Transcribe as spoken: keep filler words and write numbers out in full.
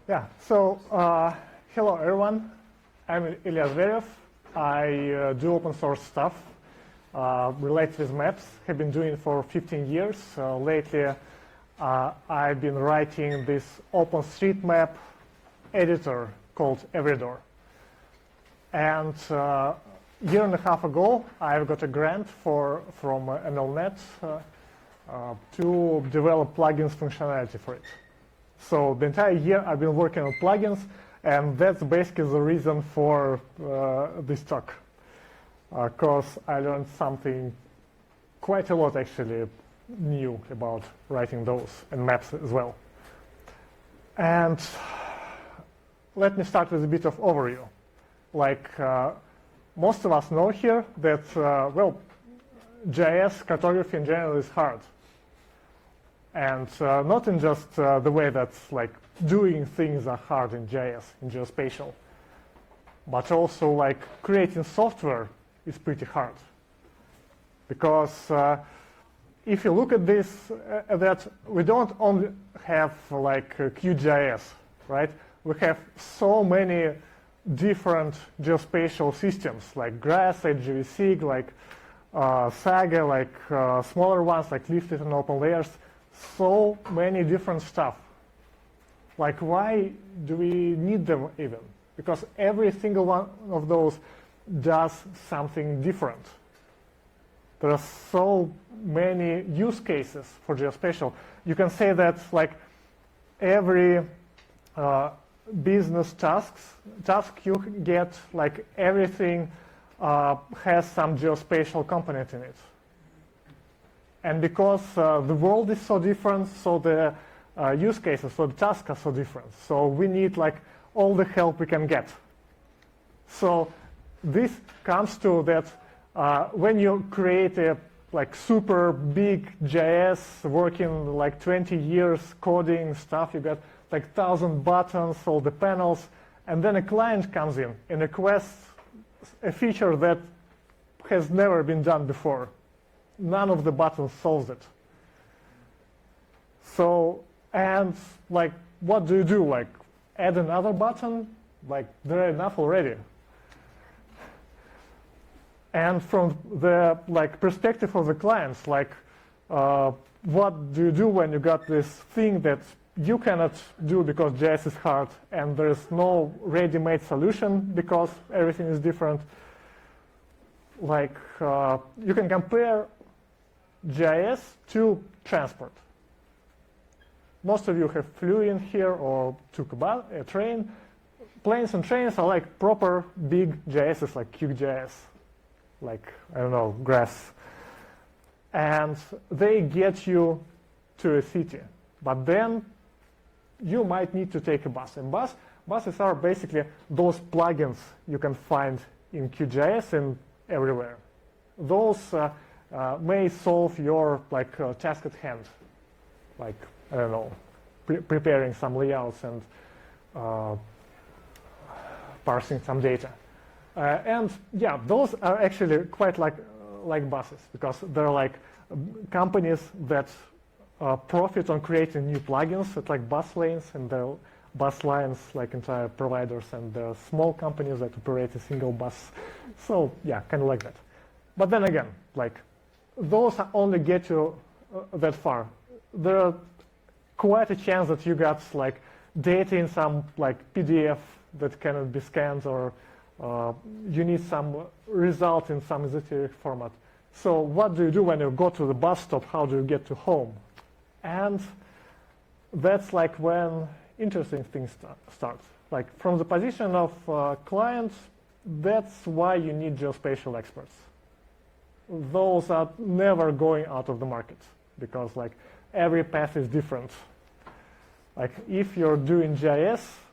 Yeah, so uh, hello everyone. I'm Ilya Zverev. I uh, do open source stuff uh, related with maps. Have been doing it for fifteen years. Uh, lately, uh, I've been writing this OpenStreetMap editor called Everydoor. And uh, a year and a half ago, I've got a grant for from uh, M L net uh, uh, to develop plugins functionality for it. So the entire year I've been working on plugins, and that's basically the reason for uh, this talk. Because uh, I learned something quite a lot actually new about writing those and maps as well. And let me start with a bit of overview. Like uh, most of us know here that, uh, well, J S cartography in general is hard. And uh, not in just uh, the way that like doing things are hard in J S, in geospatial, but also like creating software is pretty hard. Because uh, if you look at this, uh, that we don't only have like uh, QGIS, right? We have so many different geospatial systems like GRASS, H G V S I G, like uh, Saga, like uh, smaller ones like Leaflet and OpenLayers. So many different stuff. Like, why do we need them even? Because every single one of those does something different. There are so many use cases for geospatial. You can say that like every uh, business tasks task you get, like everything uh, has some geospatial component in it. And because uh, the world is so different, so the uh, use cases, so the tasks are so different. So we need like all the help we can get. So this comes to that uh, when you create a like super big J S working like twenty years coding stuff, you got like thousand buttons, all the panels, and then a client comes in and requests a feature that has never been done before. None of the buttons solves it. So, and like, what do you do? Like, add another button? Like, there are enough already. And from the like perspective of the clients, like, uh, what do you do when you got this thing that you cannot do because J S is hard, and there is no ready-made solution because everything is different? Like, uh, you can compare J S to transport. Most of you have flew in here or took a, bus, a train. Planes and trains are like proper big J Ss, like QGIS, like, I don't know, GRASS. And they get you to a city. But then you might need to take a bus. And bus, buses are basically those plugins you can find in QGIS and everywhere. Those uh, Uh, may solve your like uh, task at hand, like I don't know, pre preparing some layouts and uh, parsing some data, uh, and yeah, those are actually quite like uh, like buses because they're like companies that uh, profit on creating new plugins at like bus lanes, and they're bus lines like entire providers, and there are small companies that operate a single bus. So yeah, kind of like that. But then again, like, those only get you uh, that far. There are quite a chance that you got like data in some like P D F that cannot be scanned, or uh, you need some result in some esoteric format. So what do you do when you go to the bus stop? How do you get to home? And that's like when interesting things start. Like from the position of uh, clients, that's why you need geospatial experts. Those are never going out of the market because like every path is different. Like if you're doing J S,